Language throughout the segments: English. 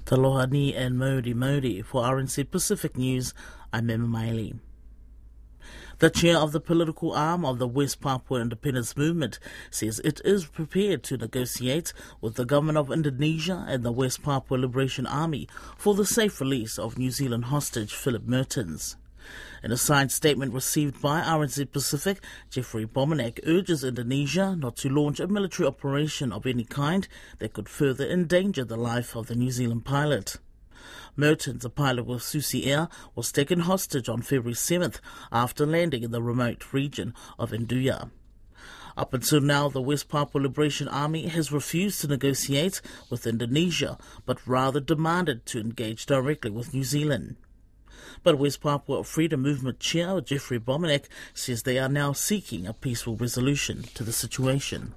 Taloha ni and Modi. For RNZ Pacific News, I'm Emma Miley. The chair of the political arm of the West Papua Independence Movement says it is prepared to negotiate with the government of Indonesia and the West Papua Liberation Army for the safe release of New Zealand hostage Philip Mertens. In a signed statement received by RNZ Pacific, Jeffrey Bomanek urges Indonesia not to launch a military operation of any kind that could further endanger the life of the New Zealand pilot. Mertens, a pilot with Susi Air, was taken hostage on February 7th after landing in the remote region of Induya. Up until now, the West Papua Liberation Army has refused to negotiate with Indonesia, but rather demanded to engage directly with New Zealand. But West Papua Freedom Movement Chair Jeffrey Bomanek says they are now seeking a peaceful resolution to the situation.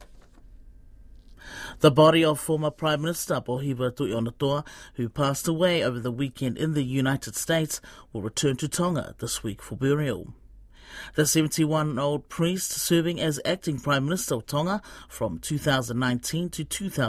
The body of former Prime Minister Pohiva Tu'ionatoa, who passed away over the weekend in the United States, will return to Tonga this week for burial. The 71-year-old priest serving as acting Prime Minister of Tonga from 2019 to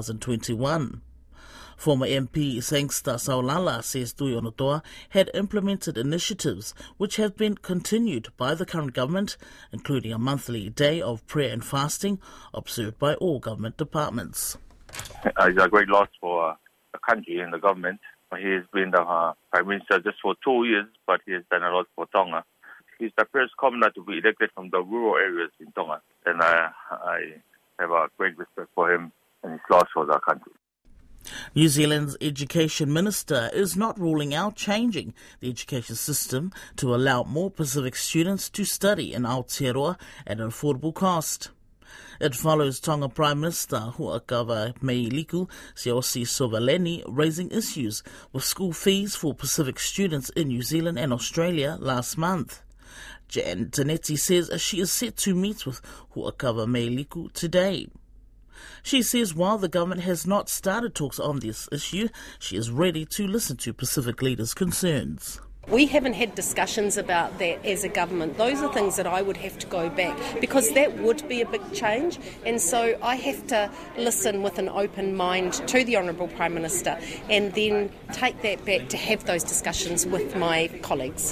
2021. Former MP Sangster Saulala says Tu'ionatoa had implemented initiatives which have been continued by the current government, including a monthly day of prayer and fasting observed by all government departments. It's a great loss for the country and the government. He has been the Prime Minister just for 2 years, but he has done a lot for Tonga. He's the first commoner to be elected from the rural areas in Tonga, and I have a great respect for him and his loss for the country. New Zealand's Education Minister is not ruling out changing the education system to allow more Pacific students to study in Aotearoa at an affordable cost. It follows Tonga Prime Minister Huakava Meiliku Siosi Sovaleni raising issues with school fees for Pacific students in New Zealand and Australia last month. Jan Tanetti says she is set to meet with Huakava Meiliku today. She says while the government has not started talks on this issue, she is ready to listen to Pacific leaders' concerns. We haven't had discussions about that as a government. Those are things that I would have to go back because that would be a big change, and so I have to listen with an open mind to the Honourable Prime Minister and then take that back to have those discussions with my colleagues.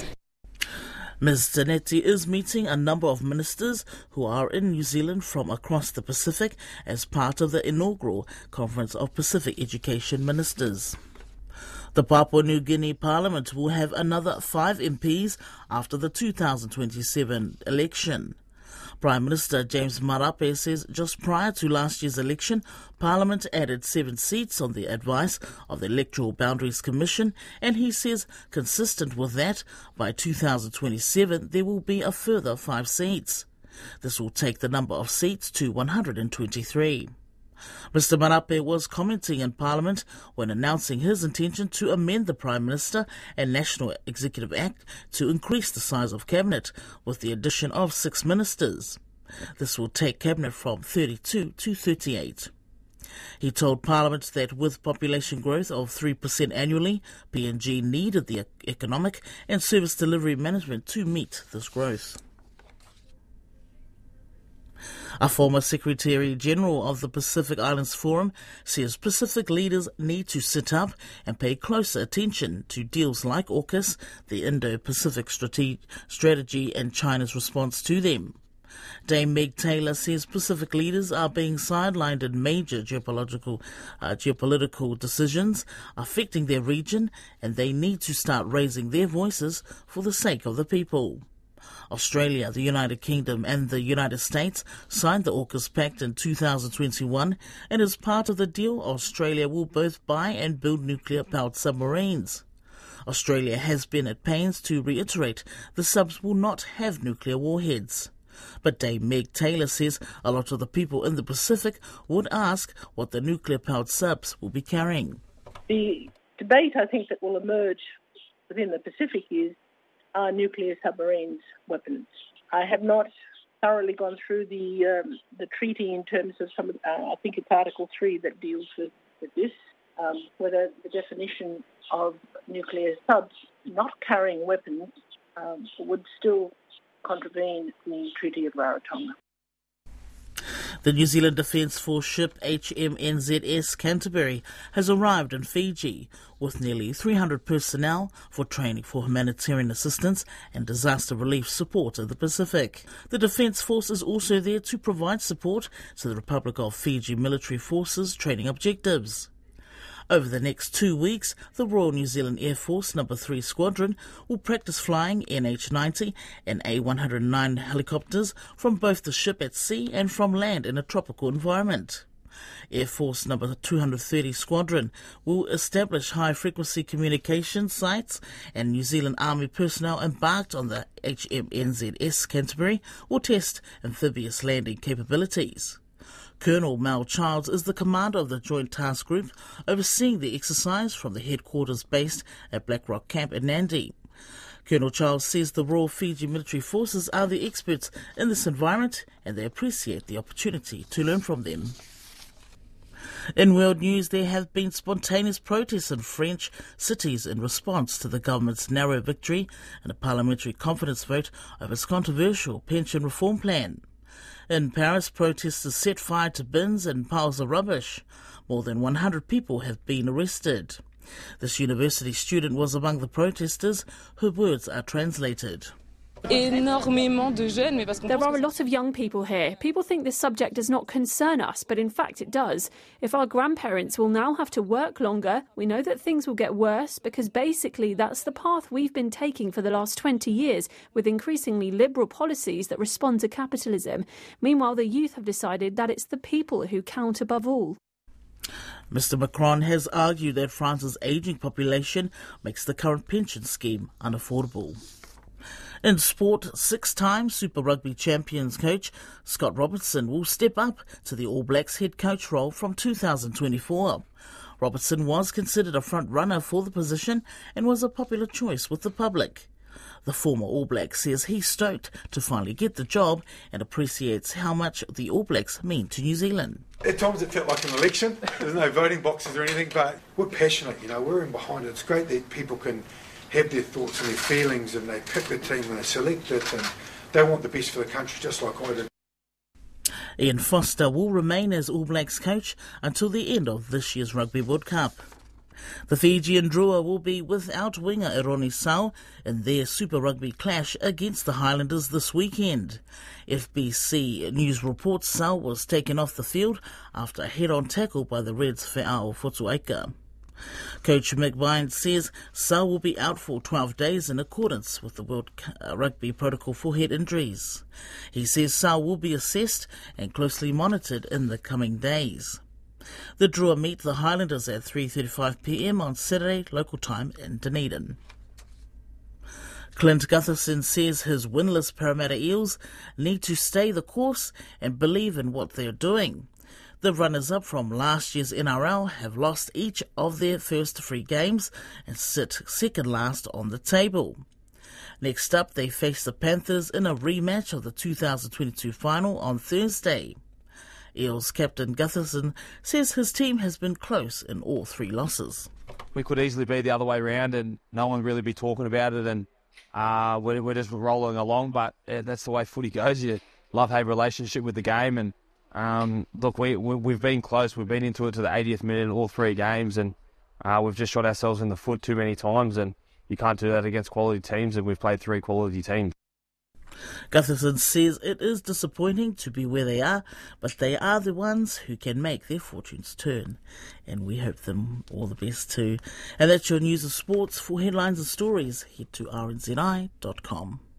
Ms. Zanetti is meeting a number of ministers who are in New Zealand from across the Pacific as part of the inaugural Conference of Pacific Education Ministers. The Papua New Guinea Parliament will have another 5 MPs after the 2027 election. Prime Minister James Marape says just prior to last year's election, Parliament added 7 seats on the advice of the Electoral Boundaries Commission, and he says, consistent with that, by 2027 there will be a further 5 seats. This will take the number of seats to 123. Mr. Marape was commenting in Parliament when announcing his intention to amend the Prime Minister and National Executive Act to increase the size of Cabinet with the addition of 6 ministers. This will take Cabinet from 32 to 38. He told Parliament that with population growth of 3% annually, PNG needed the economic and service delivery management to meet this growth. A former Secretary-General of the Pacific Islands Forum says Pacific leaders need to sit up and pay closer attention to deals like AUKUS, the Indo-Pacific strategy and China's response to them. Dame Meg Taylor says Pacific leaders are being sidelined in major geopolitical decisions affecting their region, and they need to start raising their voices for the sake of the people. Australia, the United Kingdom and the United States signed the AUKUS Pact in 2021, and as part of the deal, Australia will both buy and build nuclear-powered submarines. Australia has been at pains to reiterate the subs will not have nuclear warheads. But Dame Meg Taylor says a lot of the people in the Pacific would ask what the nuclear-powered subs will be carrying. The debate, I think, that will emerge within the Pacific is are nuclear submarines weapons? I have not thoroughly gone through the treaty in terms of some of, I think it's Article 3 that deals with this, whether the definition of nuclear subs not carrying weapons would still contravene the Treaty of Rarotonga. The New Zealand Defence Force ship HMNZS Canterbury has arrived in Fiji with nearly 300 personnel for training for humanitarian assistance and disaster relief support in the Pacific. The Defence Force is also there to provide support to the Republic of Fiji military forces training objectives. Over the next 2 weeks, the Royal New Zealand Air Force No. 3 Squadron will practice flying NH-90 and A109 helicopters from both the ship at sea and from land in a tropical environment. Air Force No. 230 Squadron will establish high-frequency communication sites, and New Zealand Army personnel embarked on the HMNZS Canterbury will test amphibious landing capabilities. Colonel Mal Childs is the commander of the Joint Task Group, overseeing the exercise from the headquarters based at Black Rock Camp in Nandi. Colonel Childs says the Royal Fiji Military Forces are the experts in this environment and they appreciate the opportunity to learn from them. In world news, there have been spontaneous protests in French cities in response to the government's narrow victory in a parliamentary confidence vote over its controversial pension reform plan. In Paris, protesters set fire to bins and piles of rubbish. More than 100 people have been arrested. This university student was among the protesters. Her words are translated. There are a lot of young people here. People think this subject does not concern us, but in fact it does. If our grandparents will now have to work longer, we know that things will get worse because basically that's the path we've been taking for the last 20 years with increasingly liberal policies that respond to capitalism. Meanwhile, the youth have decided that it's the people who count above all. Mr Macron has argued that France's ageing population makes the current pension scheme unaffordable. In sport, 6-time Super Rugby Champions coach Scott Robertson will step up to the All Blacks head coach role from 2024. Robertson was considered a front-runner for the position and was a popular choice with the public. The former All Black says he's stoked to finally get the job and appreciates how much the All Blacks mean to New Zealand. At times it felt like an election. There's no voting boxes or anything, but we're passionate, we're in behind it. It's great that people can have their thoughts and their feelings and they pick the team and they select it and they want the best for the country just like I did. Ian Foster will remain as All Blacks coach until the end of this year's Rugby World Cup. The Fijian Drua will be without winger Eroni Sau in their Super Rugby clash against the Highlanders this weekend. FBC News reports Sau was taken off the field after a head-on tackle by the Reds' Fe'ao Fotuaika. Coach Mick Vine says Sau will be out for 12 days in accordance with the World Rugby Protocol for head injuries. He says Sau will be assessed and closely monitored in the coming days. The Drua meet the Highlanders at 3:35 p.m. on Saturday local time in Dunedin. Clint Gutherson says his winless Parramatta Eels need to stay the course and believe in what they're doing. The runners-up from last year's NRL have lost each of their first 3 games and sit second last on the table. Next up, they face the Panthers in a rematch of the 2022 final on Thursday. Eels captain Gutherson says his team has been close in all 3 losses. We could easily be the other way around and no one really be talking about it and we're just rolling along, but that's the way footy goes. You love-hate relationship with the game and look, we've been close. We've been into it to the 80th minute all 3 games and we've just shot ourselves in the foot too many times and you can't do that against quality teams and we've played 3 quality teams. Gutherson says it is disappointing to be where they are, but they are the ones who can make their fortunes turn. And we hope them all the best too. And that's your news of sports. For headlines and stories, head to rnzi.com.